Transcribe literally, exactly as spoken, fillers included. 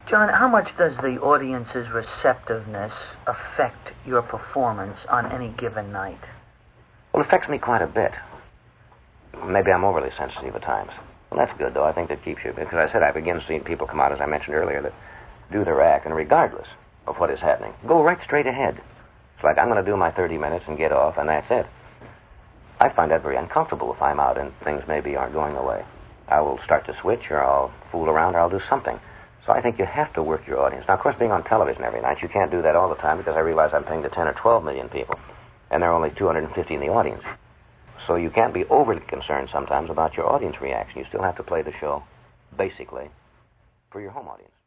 John, how much does the audience's receptiveness affect your performance on any given night? Well, it affects me quite a bit. Maybe I'm overly sensitive at times. Well, that's good, though. I think that keeps you... Because I said I begin seeing people come out, as I mentioned earlier, that do their act, and regardless of what is happening, go right straight ahead. It's like, I'm going to do my thirty minutes and get off, and that's it. I find that very uncomfortable if I'm out and things maybe aren't going the way. I will start to switch, or I'll fool around, or I'll do something. So I think you have to work your audience. Now, of course, being on television every night, you can't do that all the time because I realize I'm paying to ten or twelve million people, and there are only two hundred fifty in the audience. So you can't be overly concerned sometimes about your audience reaction. You still have to play the show, basically, for your home audience.